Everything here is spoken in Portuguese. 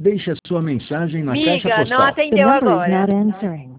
Deixe a sua mensagem na caixa Miga, não postal. atendeu The number is agora. not answering.